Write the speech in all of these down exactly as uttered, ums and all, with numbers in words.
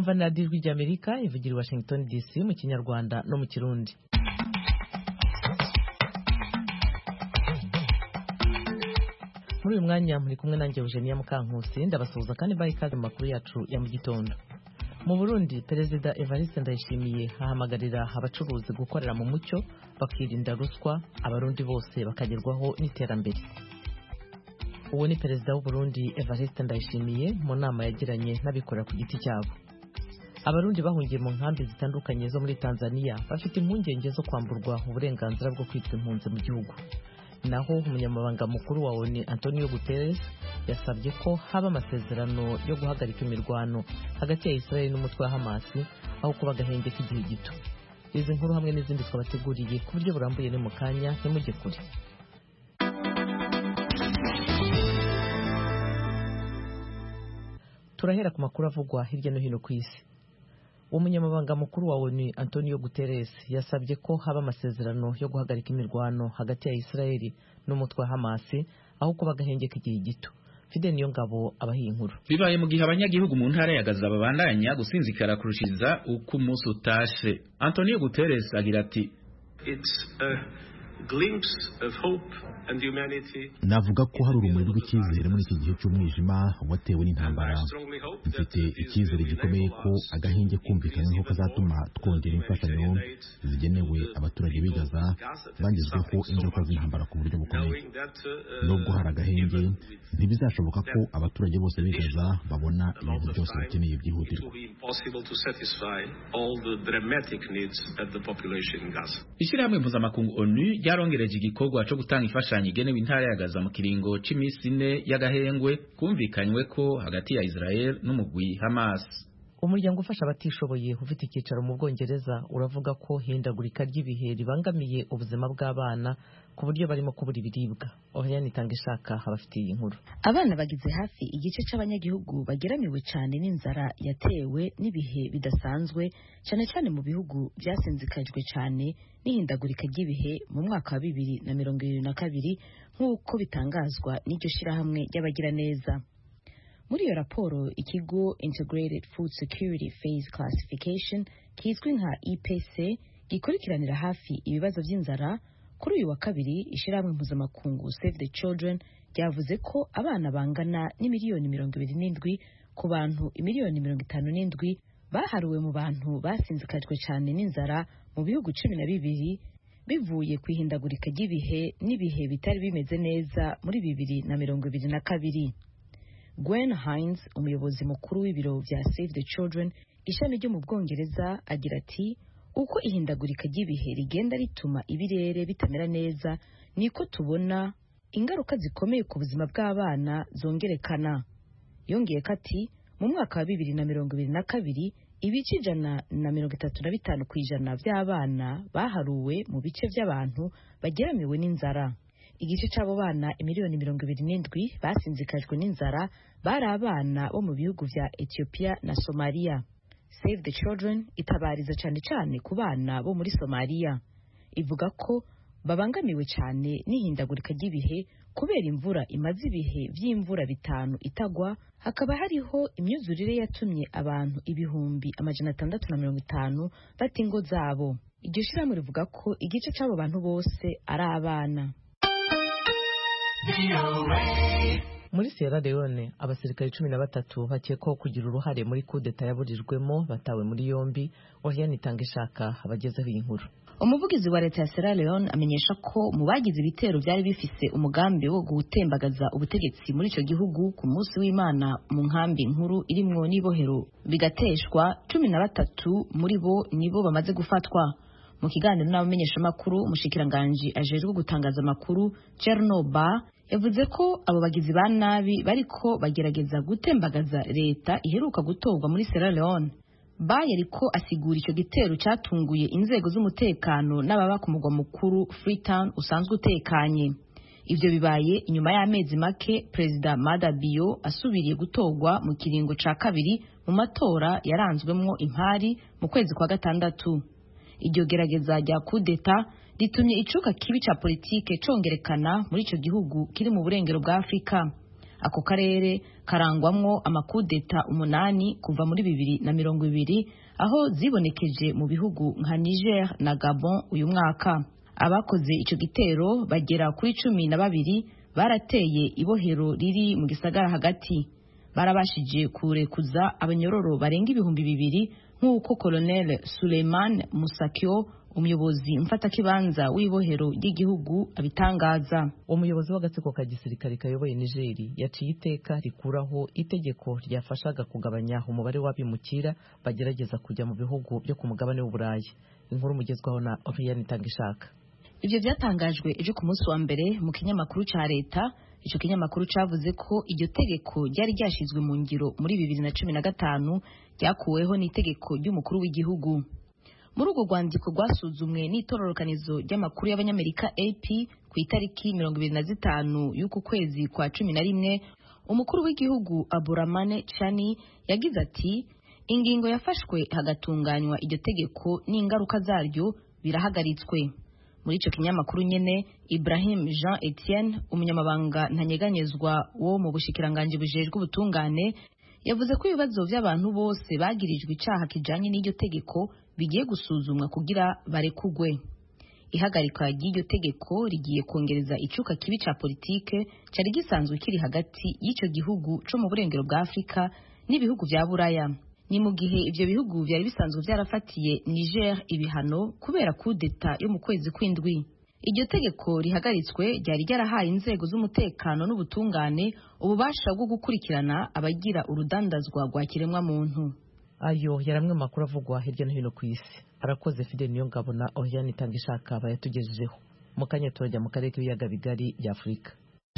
Murumva na Ijwi ry'Amerika ivugira i Washington D C mu Kinyarwanda no mu Kirundi. Muri uyu mwanya muri kumwe nanjye Eugenia Mukankusi ndabasuhuza kandi bayi kaze makuru yacu ya mu gitondo. Mu Burundi Perezida Evariste Ndayishimiye ahamagarira abacuruzi gukorera mu mucyo bakirinda ruswa abarundi bose bakagerwaho n'iterambere. Uwo ni Perezida w'u Burundi Evariste Ndayishimiye mu nama yagiranye n'abikorera ku giti cyabo. Abarundi bahungiye mu nkambi zitandukanye zo muri Tanzania bafite impungenge zo kwamburwa uburenganzira bwo kwitwa impunzi mu gihugu. Naho umunyamabanga mukuru wa O N U Antonio Guterres yasabye ko haba amasezerano yo guhagarika imirwano hagati ya Israel n'umutwe wa Hamas aho kuba gahenge k'igihe gito. Izi nkuru hamwe n'izindi twabateguriye ku buryo burambuye ni mu kanya ntimujye kure. Turahera ku makuru avugwa hirya no hino ku isi. Umunyamabanga mukuru wa O N U Antonio Guterres yasabye ko haba amasezerano yo guhagarika imirwano hagati ya Israel n'umutwe wa Hamas aho kuba gahenge k'igihe gito. Fide niyo ngabo abahiye inkuru. Bibaye mu gihe abanyagihugu mu ntara ya Gaza babandanya gusinzikara kurushiza uko umunsi utashe. Antonio Guterres agira ati It's a glimpse of hope and humanity. Navuga ko hari urumuri rw'icyizere muri iki gihe cy'umwijima watewe n'intambara. Mfite icyizere gikomeye ko agahinge kumvikanyweho kazatuma twongera imfashanyo zigenewe abaturage b'i Gaza bangizweho ingaruka z'intambara ku buryo bukomeye. Nubwo hari agahenge ntibizashoboka ko abaturage bose b'i Gaza babona ibintu byose bakeneye byihutirwa. Ishyirahamwe mpuzamakungu O N U ryarongereje igikorwa cyo gutanga imfashanyo igenewe intara ya Gaza mu kiringo c'imisi ine y'agahengwe kumvikanywe ko hagati ya Israel n'umugwi Hamas. Umuryango ufasha abatishoboye ufite icyicaro mu Bwongereza uravuga ko hindagurika ry'ibihe ribangamiye ubuzima bw'abana ku buryo barimo kubura ibiribwa. Oriane Itangishaka abafitiye inkuru. Abana bagize hafi igice c'abanyagihugu bageramiwe cyane n'inzara yatewe n'ibihe bidasanzwe cyane cyane mu bihugu byasinzikajwe cyane n'ihindagurika ry'ibihe mu mwaka wa bibiri na mirongo ibiri na kabiri nk'uko bitangazwa n'iryo shirahamwe ry'abagira neza. Muri iyo raporo ikigo Integrated Food Security Phase Classification kizwi nka I P C gikurikiranira hafi ibibazo by'inzara kuri uyu wa kabiri ishirahamwe mpuzamakungu Save the Children ryavuze ko abana bangana n'imiliyoni mirongo ibiri n'indwi ku bantu imiliyoni mirongo itanu n'indwi baharuwe mu bantu basinzikajwe cyane n'inzara mu bihugu cumi na bibiri bivuye ku ihindagurika ry'ibihe n'ibihe bitari bimeze neza muri bibiri na mirongo ibiri na kabiri. Gwen Hines umuyobozi mukuru w'ibiro bya Save the Children ishami ryo mu Bwongereza agira ati uko ihindagurika ry'ibihe rigenda rituma ibirere bitamera neza niko tubona ingaruka zikomeye ku buzima bw'abana zongerekana. Yongeye kati mu mwaka wa bibiri na mirongo ibiri na kabiri ibice ijana na mirongo itatu na bitanu ku ijana by'abana baharuwe mu bice by'abantu bageramiwe n'inzara. Igice c'abo bana imiliyoni mirongo ibiri n'indwi basinzikajwe n'inzara bari abana bo mu bihugu vya Ethiopia na Somalia. Save the Children itabariza cyane cyane ku bana bo muri Somalia. Ivuga ko babangamiwe cyane n'ihindagurika ry'ibihe kubera imvura imaze ibihe by'imvura bitanu itagwa, hakaba hariho imyuzurire yatumye abantu ibihumbi amajana atandatu na mirongo itanu bata ingo zabo. Iryo shirahamwe rivuga ko igice c'abo bantu bose ari abana. Muri Sierra Leone abasirikare cumi na batatu bakekwaho kugira uruhare muri kudeta yaburijwemo batawe muri yombi. Oriane Itangishaka abagezeho iyi nkuru. Umuvugizi wa leta ya Sierra Leone amenyesha ko mu bagize ibitero byari bifise umugambi wo gutembagaza ubutegetsi muri ico gihugu ku munsi w'Imana mu nkambi nkuru irimwo n'ibohero bigateshwa cumi na batatu muri bo nibo bamaze gufatwa. Mu kiganiro n'abamenyesha makuru umushikiranganje ajejwe gutangaza makuru Chernoba yavuze ko abo bagizi ba nabi bariko bagerageza gutembagaza leta iheruka gutorwa muri Sierra Leone. Ba yariko asigura ico gitero catunguye inzego z'umutekano n'ababa ku mugwa mukuru Freetown usanzwe utekanye. Ivyo bibaye inyuma y'amezi make President Mada Bio asubiriye gutorwa mu kiringo ca kabiri mu matora yaranzwemwo impari mu kwezi kwa gatandatu. Iryo gerageza rya kudeta ritumye icuka kibi ca politike congerekana muri ico gihugu kiri mu burengero bwa Afrika. ako karere karangwamwo amakudeta umunani kuva muri bibiri na mirongo ibiri aho zibonekeje mu bihugu nka Niger na Gabon uyu mwaka. Abakoze ico gitero bagera kuri cumi na babiri barateye ibohero riri mu gisagara hagati. Barabashije kurekuza abanyororo barenga ibihumbi bibiri nk'uko Colonel Suleiman Musakyo, umuyobozi mfatakibanza w'ibohero ry'igihugu abitangaza. Umuyobozi w'agatsiko ka gisirikare kayoboye Niger yaciye iteka rikuraho itegeko ryafashaga kugabanya umubare w'abimukira bagerageza kujya mu bihugu byo ku mugabane w'Uburayi. Inkuru mugezwaho na Oriane Tangishaka. Ivyo byatangajwe ejo ku munsi wa mbere mu kinyamakuru ca leta. Ico kinyamakuru cavuze ko iryo tegeko ryari ryashizwe mu ngiro muri bibiri na cumi na gatanu ryakuweho n'itegeko ry'umukuru w'igihugu. Muri urwo rwandiko rwasuzumwe n'itororokanizo ry'amakuru y'abanyamerika A P ku itariki mirongo ibiri na zitanu y'uku kwezi kwa cumi na rimwe, umukuru w'igihugu Abdurahmane Chani yagize ati ingingo yafashwe hagatunganywa iryo tegeko n'ingaruka zaryo birahagaritswe. Muri ico kinyamakuru nyene, Ibrahim Jean Etienne, umunyamabanga ntanyeganyezwa wo mu bushikiranganje bujejwe ubutungane, yavuze ko ibibazo by'abantu bose bagirijwe icaha kijanye n'iryo tegeko bigiye gusuzumwa kugira barekugwe. Ihagarikwa ry'iryo tegeko rigiye kongereza icuka kibi ca politike cari gisanzwe kiri hagati y'ico gihugu co mu burengero bwa Afrika n'ibihugu vya Buraya. Ni mu gihe ivyo bihugu byari bisanzwe byarafatiye Niger ibihano kubera kudeta yo mu kwezi kw'indwi. Iryo tegeko rihagaritswe ryari ryarahaye inzego z'umutekano n'ubutungane ububasha bwo gukurikirana abagira urudandazwa rwa kiremwa muntu. Ayo yaramwe makuru avugwa hirya no hino ku isi. Arakoze Fidel Niyongabo na Oriane Tangishaka bayatugejejeho. Mu kanya turajya mu karere k'ibiyaga bigari bya Afurika.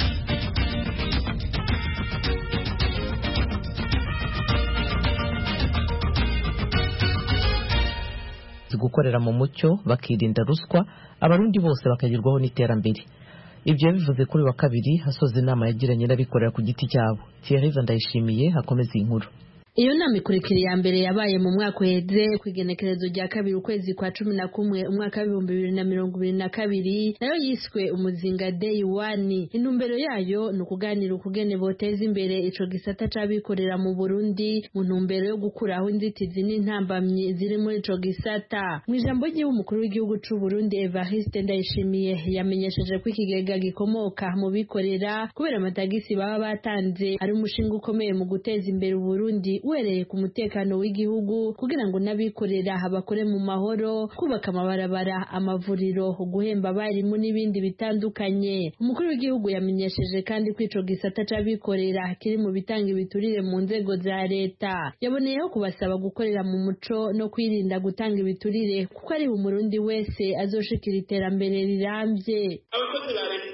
Gukorera mu mucyo bakirinda ruswa, abarundi bose bakagerwaho n'iterambere. Ibyo bivuze kuri wa kabiri hasoza inama yagiranye n'abikorera ku giti cyabo. Thierry Ndayishimiye hakomeza inkuru. Iyo nama ikurikira ya mbere yabaye mu mwaka uheze kwigenekerezo rya kabiri ukwezi kwa cumi na kumwe umwaka w'ibihumbi bibiri na mirongo ibiri na kabiri, nayo yiswe umuzinga day one. Intumbero yayo ni ukuganira ukugene boteza imbere ico gisata c'abikorera mu Burundi mu ntumbero yo gukuraho inzitizi n'intambamyi ziri muri ico gisata. Mu ijambo ry'uwo umukuru w'igihugu c'u Burundi Evariste Ndayishimiye yamenyesheje ko ikigega gikomoka mu bikorera kubera amatagisi baba batanze ari umushinga ukomeye mu guteza imbere Burundi uhereye ku mutekano w'igihugu kugira ngo n'abikorera bakore mu mahoro, kubaka amabarabara, amavuriro, guhemba abarimu n'ibindi bitandukanye. Umukuru w'igihugu yamenyesheje kandi ko ico gisata c'abikorera kiri mu bitanga ibiturire mu nzego za leta. Yaboneyeho kubasaba gukorera mu muco no kwirinda gutanga ibiturire kuko ari umurundi wese azoshikira iterambere rirambye. Abakozi ba leta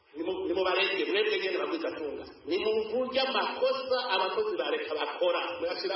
ni mu barenge mwebwe nyene bagwiza tunga ni mu mvuja makosa abakozi ba leta bakora muyashira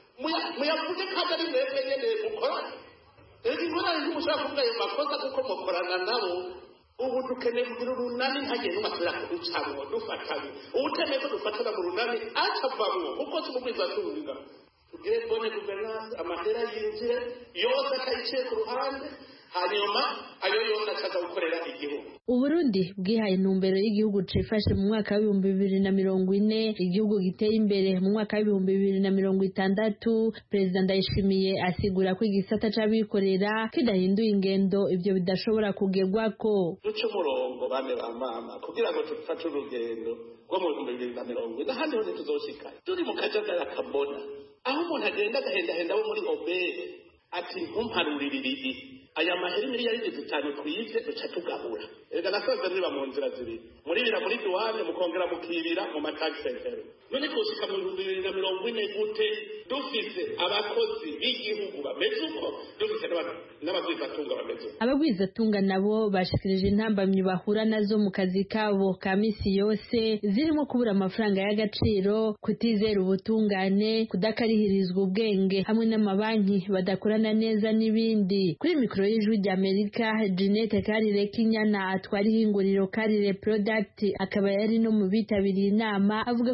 muyavuge kandi ari mwebwe nyene mukora rero ingorane ntimushobora kuvuga ayo makosa kuko mukorana nabo. Ubu dukeneye kugira urunani ntagiye n'umasubira kuducamwo dufatanye ubutemeye ko dufatana mu runani acavamwo kuko tumugwiza tunga tugire bone guverinance amahera yinjire yose akayiciye ku ruhande hanyuma ayo yose akaza gukorera igihugu. Uburundi bwihaye intumbero y'igihugu cifashe mu mwaka w'ibihumbi bibiri na mirongo ine, igihugu giteye imbere mu mwaka w'ibihumbi bibiri na mirongo itandatu. Perezida Ndayishimiye asigura ko igisata c'abikorera kidahinduye ingendo ivyo bidashobora kugerwako. Duce umurongo bane ba mama kugira ngo dufate urugendo rwo mu bihumbi bibiri na mirongo ine ahandi hose tuzoshika turi mu kajagari kabona aho umuntu agenda agahendahenda bo muri obere ati ntumparurire aya mahera miliyari zitanu twivye duca tugabura. Erega nasoze niba mu nzira zibiri muribira muri duwane mukongera mukibira mu matax center. None kushika mu bihumbi bibiri na mirongo ine gute dufise abakozi b'igihugu bameze uko dufise n'abagwizatunga bameze uko. Abagwizatunga nabo bashikirije intambamyi bahura nazo mu kazi kabo ka misi yose zirimo kubura amafaranga y'agaciro, kutizera ubutungane, kudakarihirizwa ubwenge hamwe n'amabanki badakorana neza n'ibindi. Kuri mikro y'ijwi ry'Amerika, Jeanette Karire Kinyana atwara ihinguriro Karire Product akaba yari no mu bitabiriye inama avuga ko ibibazo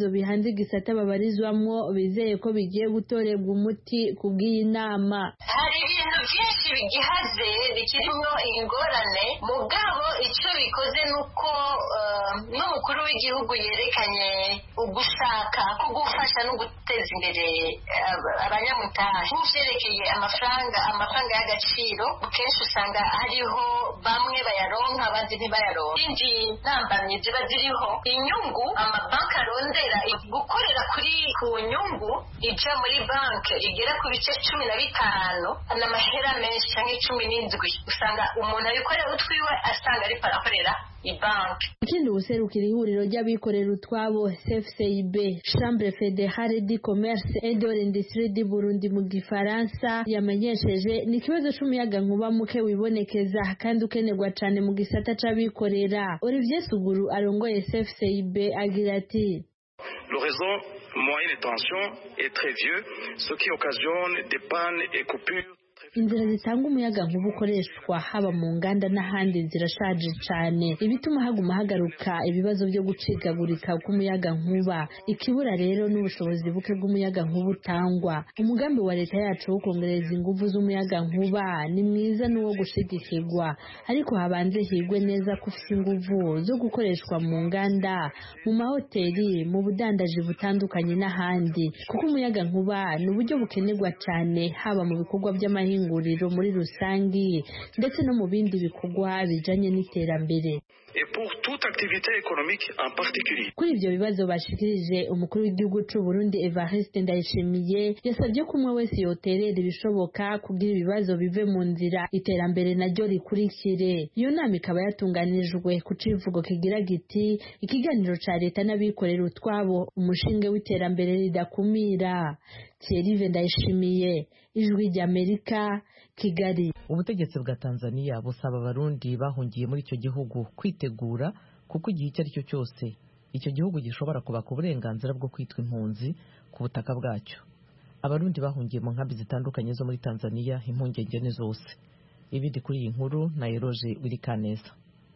ibibazo bihanze igisata babarizwamwo bizeye ko bigiye gutorerwa umuti ku bw'iyi nama. Hari ibintu byinshi bigihaze bikirimo ingorane, mugabo icyo bikoze nuko uh, n'umukuru w'igihugu yerekanye ugushaka ko gufasha no guteza imbere uh, abanyamutahe. Nk'ivyerekeye amafaranga amafaranga y'agaciro, kenshi usanga hariho bamwe bayaronka abandi ntibayaronka. Indi ntambamye ziba ziriho inyungu amabanki arondera gukorera kuri ku nyungu ija muri banki igera ku bice cumi na bitanu n'amahera menshi cyangwa cumi n'indwi. Usanga umuntu abikorera utwiwe asanga ariko arakorera ibanki. Ikindi ubuserukira ihuriro ry'abikorera utwabo C F C I B, Chambre Fédérale du Commerce et de l'Industrie du Burundi mu Gifaransa, yamenyesheje ni ikibazo c'umuyaga nkuba muke wibonekeza kandi ukenerwa cane mu gisata c'abikorera. Olivier Suguru arongoye C F C I B agira ati: Le réseau moyenne tension est très vieux, ce qui occasionne des pannes et coupures. Inzira zitanga umuyaga nkuba ukoreshwa haba mu nganda n'ahandi zirashaje cyane, ibituma haguma hagaruka ibibazo byo gucikagurika k'umuyaga nkuba. Ikibura rero n'ubushobozi buke bw'umuyaga nkuba utangwa. Umugambi wa leta yacu wo kongereza ingufu z'umuyaga nkuba ni mwiza n'uwo gushigikirwa, ariko habanze higwe neza ko ufite ingufu zo gukoreshwa mu nganda, mu mahoteli, mu budandaji butandukanye n'ahandi, kuko umuyaga nkuba ni uburyo bukenerwa cyane haba mu bikorwa by'amahinga nguriro muri rusangi ndetse no mu bindi bikorwa bijanye n'iterambere. Et pour toute activité économique en particulier. Kuri ibyo bibazo bashikirije umukuru w'igihugu cy'u Burundi Evariste Ndayishimiye yasabye ko umwe wese yoterera ibishoboka kugira ibibazo bive mu nzira iterambere naryo rikurikire. Iyo nama ikaba yatunganijwe ku civugo kigira giti ikiganiro ca leta n'abikorera utwabo umushinge w'iterambere ridakumira. Thierry Ndayishimiye, Ijwi ry'Amerika, Kigali. Ubutegetsi bwa Tanzania busaba abarundi bahungiye muri icyo gihugu kwitegura kuko igihe icyo ari cyo cyose icyo gihugu gishobora kubaka uburenganzira bwo kwitwa impunzi ku butaka bwacyo. Abarundi bahungiye mu nkambi zitandukanye zo muri Tanzania impungenge ni zose. Ibindi kuri iyi nkuru na Eroje Wirikaneza.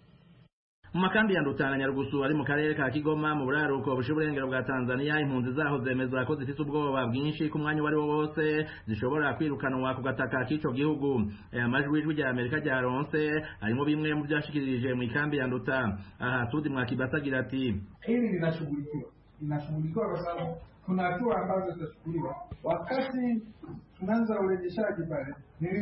Mu makambi ya Ndutana Nyarugusu ari mu karere ka Kigoma mu buraruko bushiburengero bwa Tanzania, impunzi zaho zemeza ko zifite ubwoba bwinshi ku mwanya wari wo wose zishobora kwirukanwa ku gataka k'ico gihugu. Aya majwi y'Ijwi ry'Amerika ryaronse arimo bimwe mu byashikirije mu ikambi ya Nduta. Aha Tudi Mwakibasa agira ati: hili linashughulikiwa linashughulikiwa kwa sababu kuna hatua ambazo zitachukuliwa wakati tunaanza urejeshaji pale.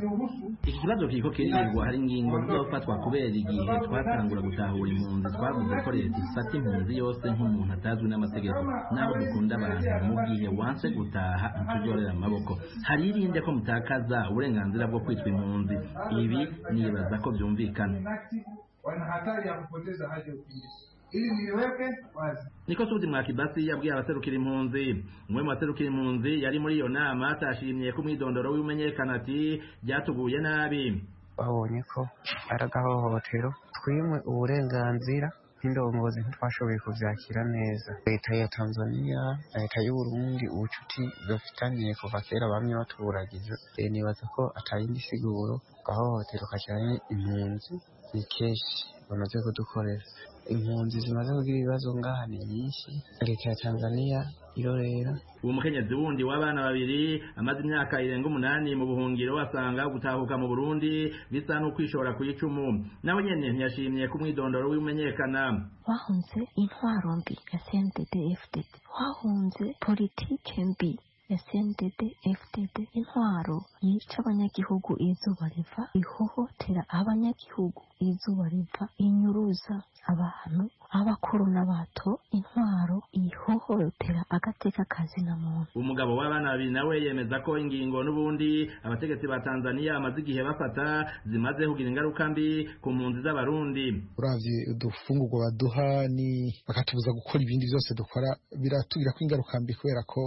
Iki kibazo kiriko kirirwa hari ingingo zofatwa kubera igihe twatangura gutahura impunzi twavuze ko leta ifata impunzi yose nk'umuntu atazwi n'amategeko, naho dukunda abantu mu gihe wanse gutaha ntitujorera amaboko. Hari irinde ko mutakaza uburenganzira bwo kwitwa impunzi. Ibi nibaza ko byumvikana. Wana hatari ya kupoteza haja ukimbizi. Ili niweke wazi. Niko Tudi Mwakibasi yabwiye abaserukira impunzi. Umwe mu baserukira impunzi yari muri iyo nama atashimye ko mwidondoro w'umenyekana ati byatuguye nabi. Babonye ko aragahohotero twimwe uburenganzira n'indongozi ntitwashoboye kuvyakira neza. Leta ya Tanzania, leta y'u Burundi ubucuti bafitaniye kuva kera bamwe baturagize. Nibaza ko atayindi siguro gahohotero kajanye impunzi ni keshi bamaze kudukorera. Impunzi zimaze kugira ibibazo ngaha ni nyinshi. Leta ya Tanzania irorera. Uwo mukenyezi wundi w'abana babiri amaze imyaka irenga umunani mu buhungiro wasanga gutahuka mu Burundi bisa no kwishora ku icumu. Nawe nyene ntiyashimye ku mwidondoro w'umenyekana. Wahunze intwaro mbi ya C N D D F D D, wahunze politike mbi ya C N D D F D D, intwaro yica abanyagihugu izuba riva, ihohotera abanyagihugu izuba riva, inyuruza abantu abakuru n'abato, intwaro ihohotera agateka kazi na muntu. Umugabo w'abana babiri nawe yemeza ko ingingo n'ubundi abategetsi ba Tanzania amaze igihe bafata zimaze kugira ingaruka mbi ku mpunzi z'abarundi. Uravye udufungurwa baduha ni bakatubuza gukora ibindi byose dukora, biratugira ko ingaruka mbi kubera ko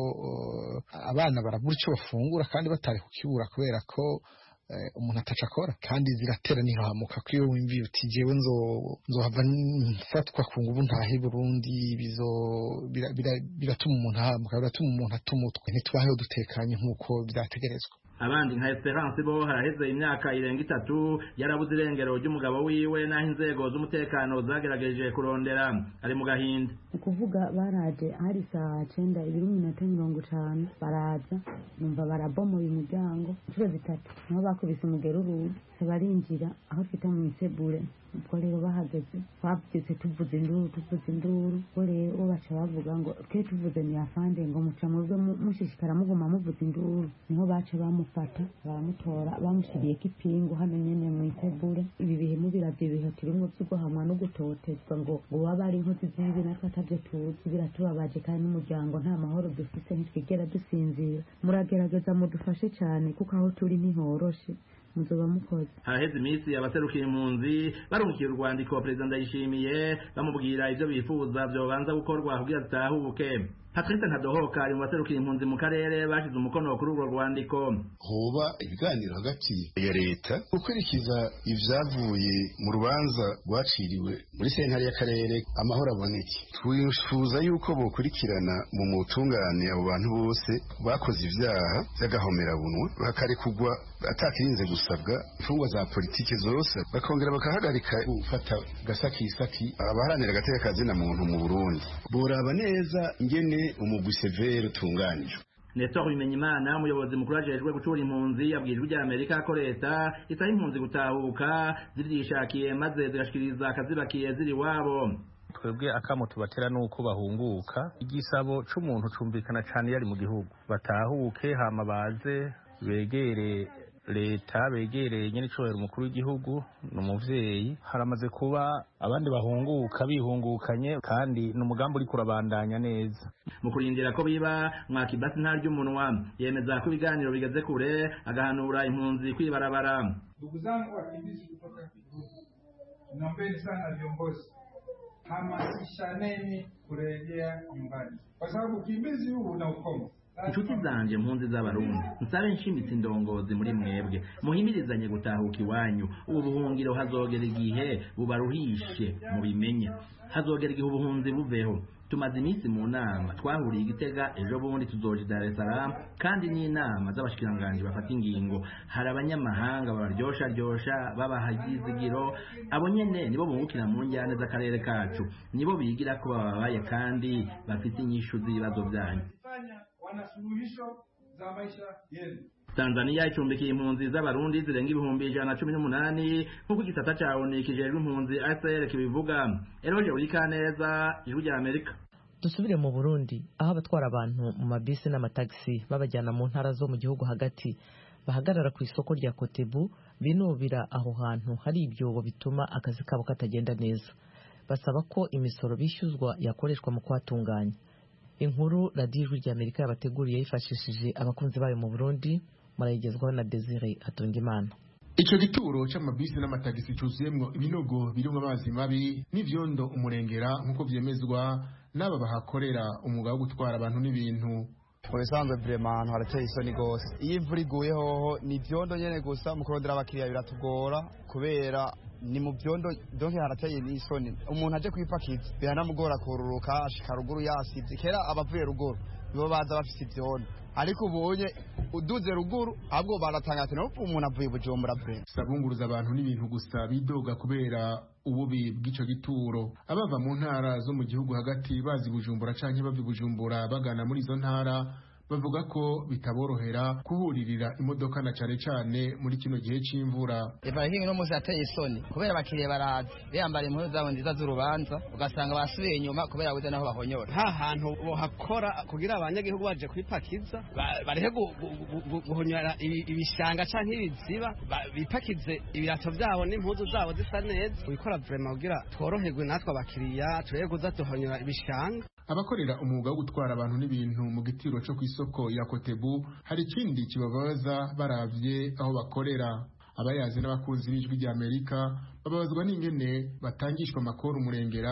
uh, abana barabura icyo bafungura kandi batari kukibura kubera ko umuntu ataca akora, kandi ziratera nihamuka ko iyo wimviye uti jewe nzo nzohava mfatwa ku ngubu ntahe Burundi, bizo biratuma umuntu ahamuka, biratuma umuntu atumutwe, ntitwaheho dutekanye nk'uko byategerezwa. abandi nka Esperance bo haraheze imyaka irenga itatu yarabuze irengero ry'umugabo wiwe naho inzego z'umutekano zagerageje kurondera ari mu gahinda. Ukuvuga baraje hari saa cenda ibiri minota mirongo itanu baraza numva barabomoye umuryango inshuro zitatu niho bakubise umugeruru barinjira aho twita mu isebure. Ubwo rero bahageze twabyutse tuvuze induru tuvuze induru ubwo rero baca bavuga ngo twe tuvuze ni afande ngo muca mubwe mushishikara muguma muvuze induru niho baca bamufata baramutora bamushiriyeko ipingu hano nyene mu isebure. Ibi bihe mubiravye ibihe turimwo vy'uguhamwa no gutotezwa ngo ngo waba ari inkozi z'ibibi natwe atavyo tuzi biratubabaje kandi n'umuryango nta mahoro dufise ntitwigera dusinzira. Muragerageza mudufashe cyane kuko aho turi ntihoroshe muzoba mukoze. Haraheze iminsi abaserukiye impunzi barungikiye urwandiko Perezida Ndayishimiye bamubwira ivyo bifuza vyobanza gukorwa kugira zitahuke. Patrice Ntadohoka ari mu baserukiye impunzi mu karere bashize umukono kuri urwo rwandiko. Hoba ibiganiro hagati ya leta gukurikiza ivyavuye mu rubanza rwaciriwe muri sentare y'akarere amahoro aboneke. Twifuza yuko bokurikirana mu mutungane abo bantu bose bakoze ivyaha by'agahomerabunwa bakarekugwa atakirinze gusabwa imfungwa za politike zose bakongera bakahagarika gufata gasakisaki abaharanira agateka kazina muntu mu Burundi. Boraba neza ingene umugwi severe utunganijwe. Nestor Bimenyimana umuyobozi mukuru ajejwe gucura impunzi yabwirijwe rya Amerika ko leta isaba impunzi gutahuka ziryishakiye maze zigashikiriza akazibakiye ziri wabo. Twebwe akamo tubatera nuko bahunguka igisabo c'umuntu cumvikana cane yari mu gihugu batahuke hama baze begere leta begereye nyene icobera umukuru w'igihugu n'umuvyeyi. Haramaze kuba abandi bahunguka bihungukanye kandi n'umugambi uri kurabandanya neza. Mu kurindira ko biba Mwakibasi ntarya umunwa yemeza ko ibiganiro bigeze kure agahanura impunzi kwibarabara. Ndugu zangu wakimbizi kutoka Kirundi, naombeni sana viongozi, hamasishaneni kurejea nyumbani kwa sababu ukimbizi huu una ukomo. Inshuti zanje mpunzi z'abarundi nsabe nshimitse indongozi muri mwebwe muhimirizanye gutahuka iwanyu. Ubu buhungiro hazogera igihe bubaruhishe mubimenye, hazogera igihe ubuhunzi buveho. Tumaze iminsi mu nama twahuriye Igitega ejo bundi tuzoje Dar es Salaam kandi n'inama z'abashikiranganje bafata ingingo. Hari abanyamahanga babaryosha ryosha babahagizigiro abo nyene nibo bungukira mu njyane z'akarere kacu nibo bigira ko bababaye kandi bafite inyishu z'ibibazo byanyu. Wana suluhisho za maisha yenu. Tanzania icumbikiye impunzi z'abarundi zirenga ibihumbi ijana na cumi n'umunani nk'uko igisata cawo nikijejwe impunzi A S R kibivuga. Eroje Urikaneza, Ijwi rya Amerika. Dusubire mu Burundi aho abatwara abantu mu mabisi n'amataxi babajyana mu ntara zo mu gihugu hagati bahagarara ku isoko rya Kotebu binubira aho hantu hari ibyobo bituma akazi kabo katagenda neza. Basaba ko imisoro bishyuzwa yakoreshwa mu kwatunganya. Inkuru Radio Ijwi rya Amerika yabateguriye yifashishije abakunzi bayo mu Burundi murayigezwaho na Desire Hatungimana. Ico gituro c'amabisi n'amatagisi cuzuyemwo ibinogo birimo amazi mabi n'ivyondo umurengera nkuko vyemezwa n'aba bahakorera umwuga wo gutwara abantu n'ibintu. Ubusanzwe vraiment ahantu harateye isoni gose. Iyo imvura iguye hoho ni vyondo nyene gusa mu kurondera abakiriya biratugora kubera ni mu vyondo donc harateye n'isoni. Umuntu aje kwipakiza biranamugora kururuka ashika ruguru yasize kera abavuye ruguru nibo baza bafise ivyondo. Ariko ubonye uduze ruguru ahubwo baratanga ati no umuntu avuye Bujumbura bre. Sabunguruza abantu n'ibintu gusa bidoga kubera ububi bw'ico gituro. Abava mu ntara zo mu gihugu hagati bazi Bujumbura canke bava Bujumbura bagana muri izo ntara bavuga ko bitaborohera kuhuririra imodoka na cane cane muri kino gihe c'imvura. Eva hingi no muzi ateye isoni kubera bakiriye baraza biyambara impuzu zabo nziza z'urubanza ugasanga basubiye inyuma kubera buze naho bahonyora. Ha hantu bohakora kugira abanyagihugu baje kwipakiza barihe guhonyora ibishanga canke ibiziba bipakize ibirato vyabo n'impuzu zabo zisa neza. Ubikora vraiment kugira tworoherwe natwe abakiriya tureye kuza duhonyora ibishanga. Abakorera umwuga wo gutwara abantu n'ibintu mu gitiro cyo kwisoko ya Kotebu hari ikindi kibabaza baravye aho bakorera. Abayazi n'abakunzi b'Ijwi rya Amerika babazwa n'ingene batangishwa amakuru umurengera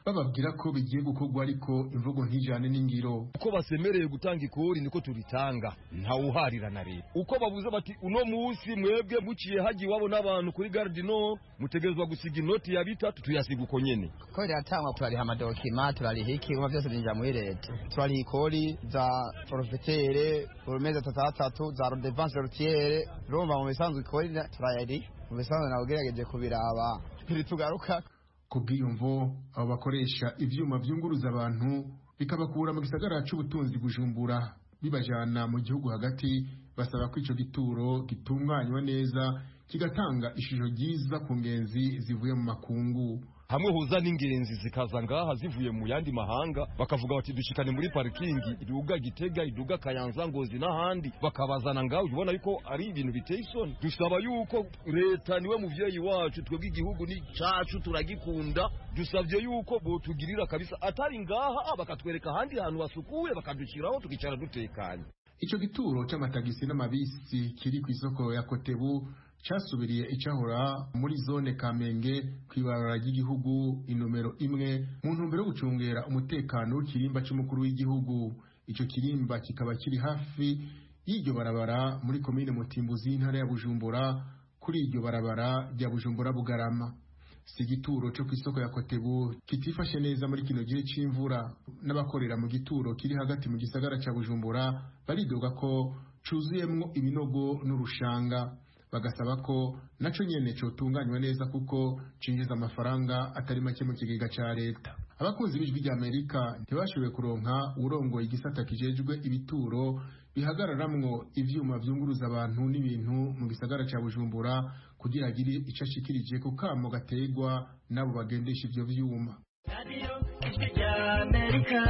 bababwira ko bigiye gukorwa ariko imvugo ntijane n'ingiro. Uko basemereye gutanga ikori niko turitanga, ntawuharira na leta. Uko bavuze bati uno munsi mwebwe muciye haji wabo n'abantu kuri Garde Nord mutegezwa gusiga inoti ya bitatu tuyasiga uko nyene. Ko riratangwa turariha amadokima, turariha ikigoma byose binjira muri leta. Turariha ikori za forfaitere, urumeza tatatu za redevance routière, rumva mu bisanzwe ikori turayari. Mu bisanzwe nawugerageje kubiraba. Tugaruka kubwiyumvo abo bakoresha ivyuma vyunguruza abantu bikabakura mu gisagara c'ubutunzi Bujumbura bibajana mu gihugu hagati, basaba ko ico gituro gitunganywa neza kigatanga ishusho ryiza ku ngenzi zivuye mu makungu. Hamwe huza n'ingenzi zikaza ngaha zivuye mu yandi mahanga bakavuga bati dushikane muri parkingi iduga Gitega iduga Kayanza Ngozi n'ahandi bakabazana ngaho, ubona yuko ari ibintu biteye isoni. Dusaba yuko leta niwe muvyeyi wacu, twebwe igihugu ni cacu turagikunda, dusavye yuko botugirira kabisa atari ngaha bakatwereka ahandi hantu hasukuye bakadushiraho tukicara dutekanye. Ico gituro c'amatagisi n'amabisi kiri ku isoko ya Kotebu cyasubiriye icahora muri zone Kamenge kwibarara ry'igihugu inomero imwe mu ntumbero yo gucungera umutekano w'ikirimba cy'umukuru w'igihugu. Ico kirimba kikaba kiri hafi y'iryo barabara muri komine Mutimbuzi intara ya Bujumbura, kuri iryo barabara rya Bujumbura Bugarama. Si gituro cyo kwisoko ya Kotebu kitifashe neza muri kino gihe c'imvura, n'abakorera mu gituro kiri hagati mu gisagara ca Bujumbura baridoga ko cuzuyemwo ibinogo n'urushanga, bagasaba ko naco nyene cotunganywa neza kuko cinjiza amafaranga atari make mu kigega ca leta. Abakunzi b'ijwi rya Amerika ntibashoboye kuronka urongoye igisata kijejwe ibituro bihagararamwo ivyuma vyunguruza abantu n'ibintu mu gisagara ca Bujumbura kugira agire ico ashikirije ku kamo gategwa nabo bagendesha ivyo vyuma. Radio ijwi rya Amerika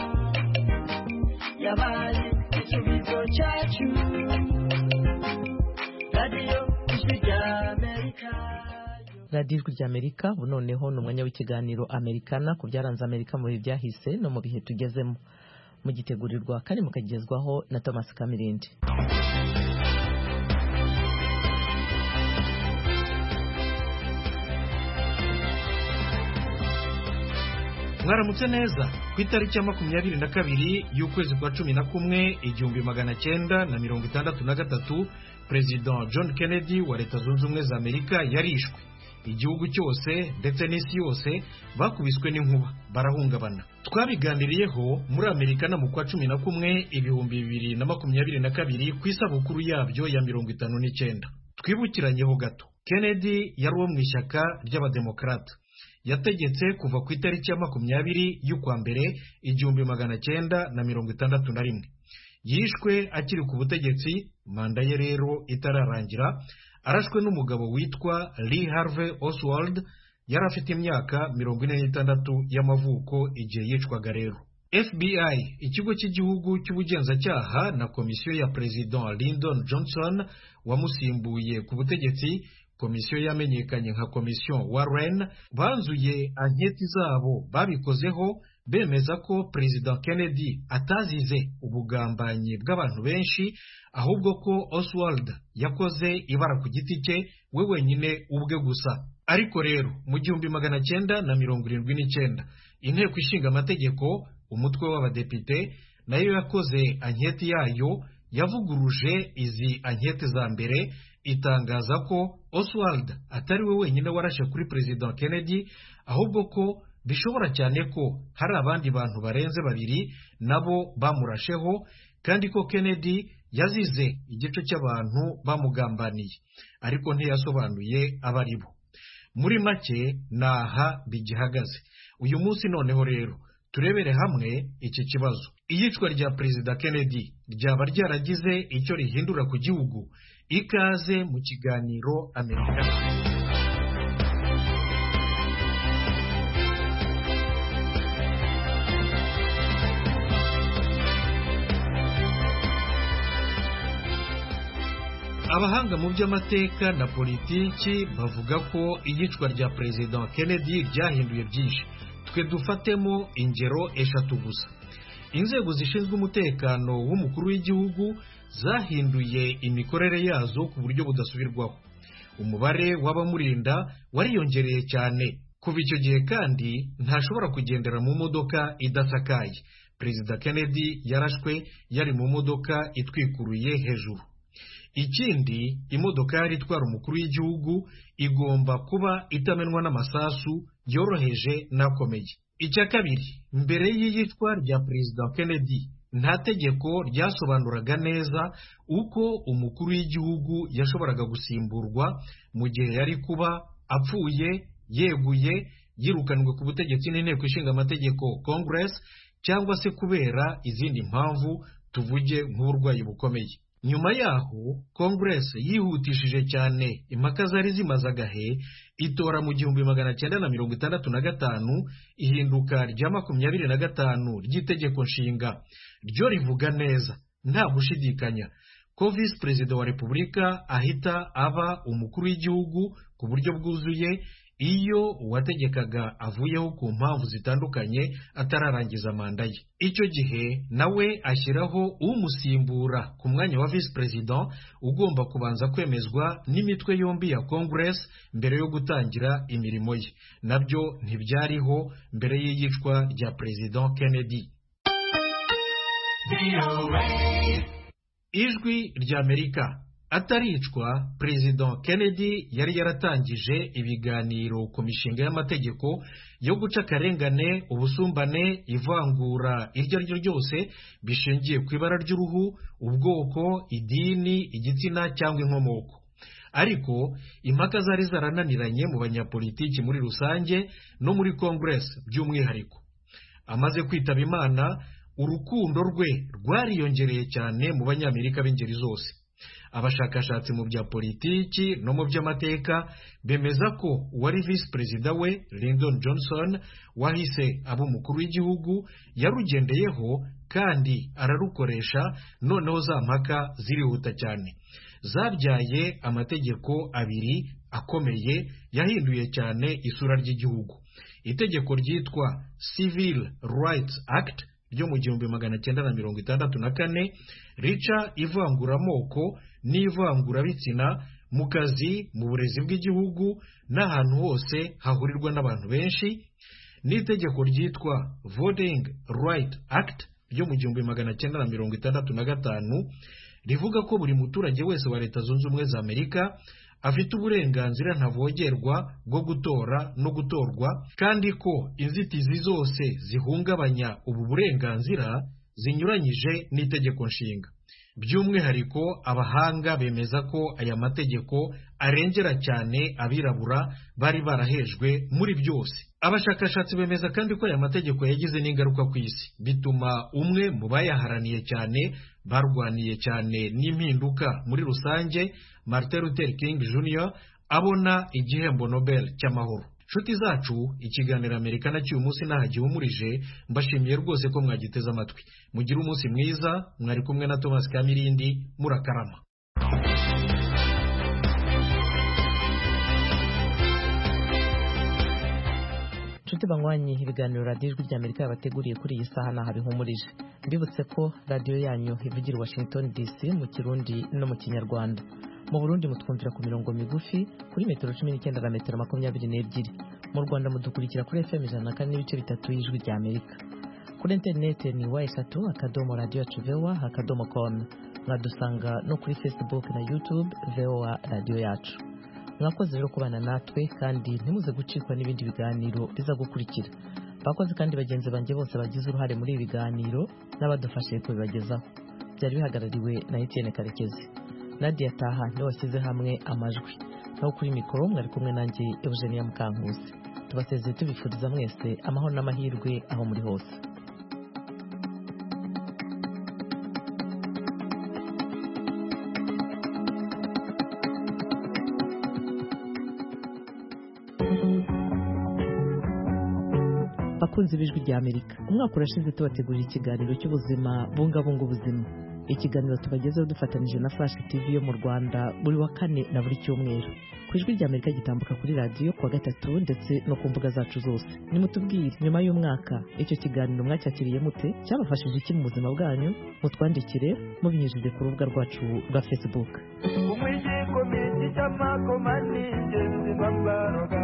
yabaye ikibizo cyacu. radiyo ijwi rya Amerika ubu noneho ni umwanya w'ikiganiro Amerikana ku byaranze Amerika mu bihe byahise no mu bihe tugezemo, mugitegurirwa kandi mukagezwaho na Thomas Kamirindi. Mwaramutse neza. Ku itariki ya makumyabiri na kabiri y'ukwezi kwa cumi na kumwe igihumbi magana cyenda na mirongo itandatu na gatatu President John Kennedy wa Leta Zunze Ubumwe za Amerika yarishwe. Igihugu cyose ndetse n'isi yose bakubiswe n'inkuba barahungabana. Twabiganiriyeho muri Amerika na mu kwa cumi na kumwe ibihumbi bibiri na makumyabiri na kabiri ku isabukuru yabyo ya mirongo itanu n'icyenda. Twibukiranyeho gato. Kennedy yari uwo mu ishyaka ry'abademokrata. Yategetse kuva ku itariki ya makumyabiri y'ukwa mbere igihumbi magana cyenda na mirongo itandatu na rimwe. Yishwe akiri ku butegetsi, manda ye rero itararangira, arashwe n'umugabo witwa Lee Harvey Oswald, yari afite imyaka mirongo ine n'itandatu y'amavuko igihe yicwaga rero. F B I, ikigo cy'igihugu cy'ubugenzacyaha, na komisiyo ya President Lyndon Johnson wamusimbuye ku butegetsi, komisiyo yamenyekanye nka komisiyo Warren, banzuye anketi zabo babikozeho bemeza ko President Kennedy atazize ubugambanyi bw'abantu benshi, ahubwo ko Oswald yakoze ibara ku giti cye we wenyine ubwe gusa. Ariko rero mu gihumbi magana cyenda na mirongo irindwi n'icyenda inteko ishinga amategeko umutwe w'abadepite nayo yakoze anketi yayo, yavuguruje izi anketi za mbere, itangaza ko Oswald atari we wenyine warashe kuri President Kennedy, ahubwo ko bishobora cyane ko hari abandi bantu barenze babiri nabo bamurasheho, kandi ko Kennedy yazize igice cy'abantu bamugambaniye, ariko ntiyasobanuye abaribo. Muri make naha bigihagaze uyu munsi. Noneho rero turebere hamwe iki kibazo. Iyicwa rya President Kennedy ryaba ryaragize icyo rihindura ku gihugu? Ikaze mu kiganiro Amerikana. Abahanga mu by'amateka na politiki bavuga ko iyicwa rya President Kennedy ryahinduye byinshi. Twe dufatemo ingero eshatu gusa. Inzego zishinzwe umutekano w'umukuru w'igihugu zahinduye imikorere yazo ku buryo budasubirwaho. Umubare w'abamurinda wariyongereye cyane kuva icyo gihe kandi ntashobora kugendera mu modoka idasakaye. Perezida Kennedy yarashwe yari mu modoka itwikuruye hejuru. Ikindi, imodoka yari itwara umukuru w'igihugu igomba kuba itamenwa n'amasasu yoroheje n'akomeye. Icya kabiri, mbere y'iyicwa rya Perezida Kennedy nta tegeko ryasobanuraga neza uko umukuru w'igihugu yashoboraga gusimburwa mu gihe yari kuba apfuye, yeguye, yirukanwe ku butegetsi n'inteko ishinga amategeko Congress, cyangwa se kubera izindi mpamvu, tuvuge nk'uburwayi bukomeye. Nyuma yaho Congress yihutishije cyane impaka zari zimaze agahe, itora mu gihumbi magana cyenda na mirongo itandatu na gatanu ihinduka rya makumyabiri na gatanu ry'itegeko nshinga. Ryo rivuga neza nta gushidikanya ko visi perezida wa repubulika ahita aba umukuru w'igihugu ku buryo bwuzuye iyo uwategekaga avuyeho ku mpamvu zitandukanye atararangiza manda ye. Icyo gihe nawe ashyiraho umusimbura ku mwanya wa visi perezida ugomba kubanza kwemezwa n'imitwe yombi ya Congress mbere yo gutangira imirimo ye. Nabyo ntibyariho mbere y'iyicwa rya Perezida Kennedy. Ijwi rya Amerika. Ataricwa, Perezida Kennedy yari yaratangije ibiganiro ku mishinga y'amategeko yo guca akarengane, ubusumbane, ivangura iryo ari ryo ryose bishingiye ku ibara ry'uruhu, ubwoko, idini, igitsina cyangwa inkomoko. Ariko impaka zari zarananiranye mu banyapolitiki muri rusange no muri Congress by'umwihariko. Amaze kwitaba Imana, urukundo rwe rwariyongereye cyane mu banyamerika b'ingeri zose. Abashakashatsi mu bya politiki no mu by'amateka bemeza ko uwari visi perezida we Lyndon Johnson wahise aba umukuru w'igihugu yarugendeyeho kandi ararukoresha, noneho za mpaka zirihuta cyane. Zabyaye amategeko abiri akomeye yahinduye cyane isura ry'igihugu. Itegeko ryitwa Civil Rights Act ryo mu gihumbi magana cyenda na mirongo itandatu na kane rica ivanguramoko n'ivangurabitsina mu kazi, mu burezi bw'igihugu n'ahantu hose hahurirwa n'abantu benshi, n'itegeko ryitwa Voting Right Act ryo mu gihumbi magana cyenda na mirongo itandatu na gatanu rivuga ko buri muturage wese wa Leta Zunze Ubumwe za Amerika afite uburenganzira ntavogerwa bwo gutora no gutorwa, kandi ko inzitizi zose zihungabanya ubu burenganzira zinyuranyije n'itegeko nshinga. By'umwihariko abahanga bemeza ko aya mategeko arengera cyane abirabura bari barahejwe muri byose. Abashakashatsi bemeza kandi ko aya mategeko yagize n'ingaruka ku isi, bituma umwe mu bayaharaniye cyane barwaniye cyane n'impinduka muri rusange, Martin Luther King Junior abona igihembo Nobel cy'amahoro. Nshuti zacu, ikiganiro Amerika na cy'uyu munsi nahagihumurije, mbashimiye rwose ko mwagiteze amatwi. Mugire umunsi mwiza, mwari kumwe na Thomas Kamirindi, murakarama. Nshuti banywanyi, ibiganiro radiyo ijwi rya Amerika yabateguriye kuri iyi saha naha bihumurije. Mbibutse ko radiyo yanyu ivugira Washington D C mu Kirundi no mu Kinyarwanda. Mu Burundi mutwumvira ku mirongo migufi kuri metero cumi n'icyenda na metero makumyabiri n'ebyiri. Mu Rwanda mudukurikira kuri F M ijana na kane n'ibice bitatu y'ijwi rya Amerika. Kuri interineti ni wa eshatu akadomo radiyo yacu vewa akadomo com. Mwadusanga no kuri Facebook na YouTube vewa radiyo yacu. Mwakoze rero kubana natwe kandi ntimuze gucikwa n'ibindi biganiro biza gukurikira. Bakoze kandi bagenzi banjye bose bagize uruhare muri ibi biganiro n'abadufashe kubibagezaho. Byari bihagarariwe na Etienne Karekezi. Nadia Taha niwe washyize hamwe amajwi. Naho kuri mikoro mwari kumwe nanjye Eugenia Mukankusi. Tubasezeye tubifuriza mwese amahoro n'amahirwe aho muri hose. Bakunzi b'ijwi rya Amerika, umwaka urashize tubategurira ikiganiro cy'ubuzima bungabunga ubuzima. Ikiganiro tubagezeho dufatanije na Flash T V yo mu Rwanda buri wa kane na buri cyumweru. Ku ijwi rya Amerika gitambuka kuri radio kuwa gatatu ndetse no ku mbuga zacu zose. Nimutubwire nyuma y'umwaka icyo kiganiro mwacyakiriye mute, cyabafashije iki mu buzima bwanyu? Mutwandikire mubinyujije ku rubuga rwacu rwa Facebook. Umwijiko miti chama komani jenzi bambaroga